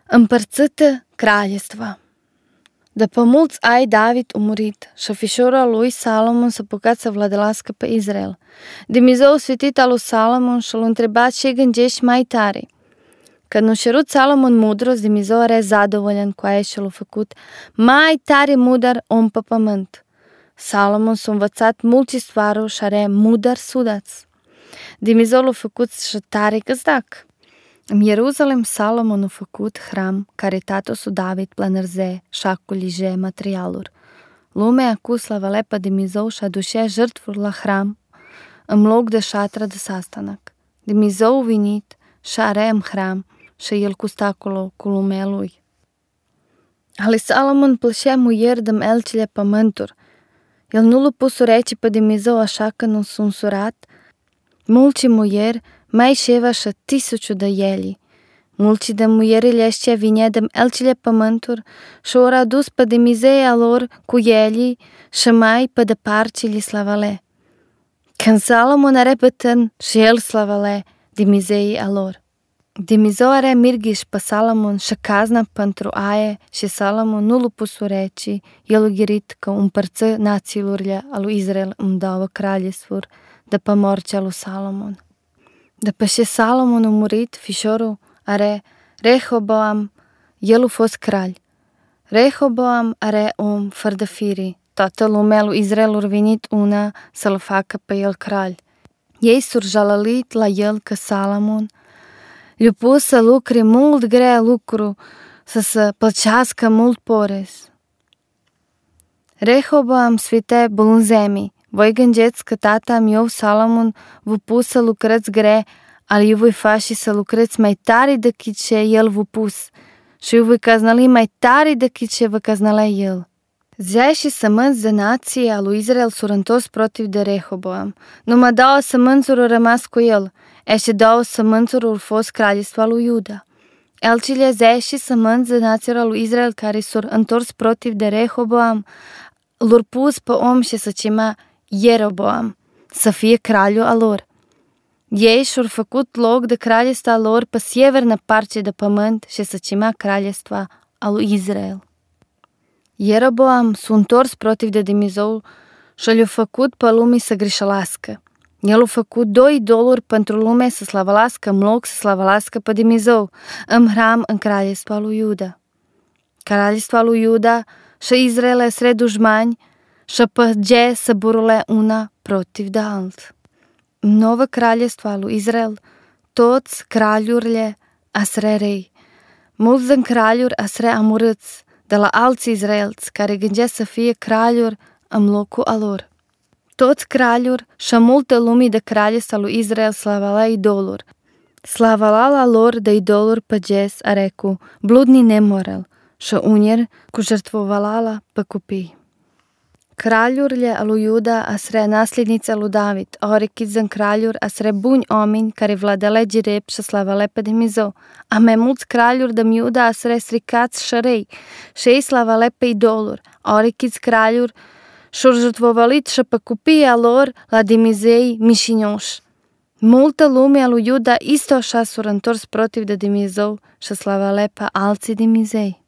Împărțită kraljestva. După mulți ani, David a murit și fișorul lui Salomon s-a apucat să vladească pe Israel. Dumnezeu a sfătuit al lui Salomon și l-a întrebat ce gândești mai tare. Când nu cerut Salomon mudros, Dumnezeu are zadovoljan cu aia și l-a făcut mai tare mudar om pe pământ. Salomon s-a învățat mulți stvaruri și are mudar sudați. Dumnezeu l-a făcut și tare găzdac. În Ierusalem, Salomon a făcut hram care tatăl su David planărze și aculije materialuri. Lumea acu slavele pe Dumnezeu și aducea jertfuri la hram în loc de șatra de sastanac. Dumnezeu a venit și are în hram și el custa acolo cu lumea lui. Ali Salomon plăcea muier de elcile pământuri. El nu l-a pus urece pe Dumnezeu așa că nu s-a însurat. Mulți muieri mai șeva și tisuciu de eli. Mulți de muierile astea vinea de elcile pământuri și au adus pe Dumnezeia lor cu eli și mai pe departe li slavale. Când Salomon are bătân și el slavale Dumnezeia lor. Dumnezeu are mirghiș pe Salomon și cazna pentru aia și Salomon nu l-a pus urece, el a ghirit că împărță națiilor al lui Israel în două kraljestvuri de pe morcea lui Salomon. După ce Salomon a murit, fișorul are Rehoboam, el a fost kral. Rehoboam are om fără de fire. Toată lumea lui Israel a venit una să-l facă pe el kral. Ei s-au jalălit la el că Salomon le-a pus să lucre mult grea lucru, să se plăcească mult pores. Rehoboam sfite blânzemii. Voi gândeți că tata meu, Salomon, v-a pus să lucrați grea, al eu voi face să lucrați mai tare decât ce el v-a pus și eu voi caznali mai tare decât ce vă caznala el. Zea și sămânți de nație a lui Israel s-au întors protiv de Rehoboam. Numai două sămânțuri au rămas cu el, și două sămânțuri au fost kraljestva lui Iuda. Elcile zea și sămânți de nație a lui Israel care s-au întors protiv de Rehoboam, l-au pus pe om și să chema Jeroboam, să fie kralul al lor. Ei și-au făcut loc de kraljestva lor pe sieverna parte de pământ și să chema kraljestva al lui Israel. Jeroboam s-a întors protiv de Dumnezeu și le-a făcut pe lume să greșească. El a făcut 2 idoluri pentru lume să slăvească în loc să slăvească pe Dumnezeu, în hram în kraljestva lui Iuda. Kraljestva lui Iuda și Israel sunt dușmani și păge să burule una protiv de alt. În nouă kraljestva lui Israel, toți kralurile asre rei. Mulți din kraluri asre amurâți de la alți izraelți care gândea să fie kraluri în locul alor. Toți kraluri și multe lumii de kraljestva lui Israel slavala idoluri. Slavala la lor de idoluri păges arecu, bludni nemoral și unii cu jertvovala pe copii. Kralurile a lui Iuda asre naslednița lui David, ori în kraluri asre buni oameni care vladele direct și slavele pe Dumnezeu. A mai mulți kraluri de Iuda asre stricați și rei și ei slavele pe idoluri, ori kraluri și-au jertvovalit și pe copiii lor la Dumnezei mișinoși. Multă lume a lui Iuda isto așa s-au întors protiv de Dumnezeu și slavele pe alții Dumnezei.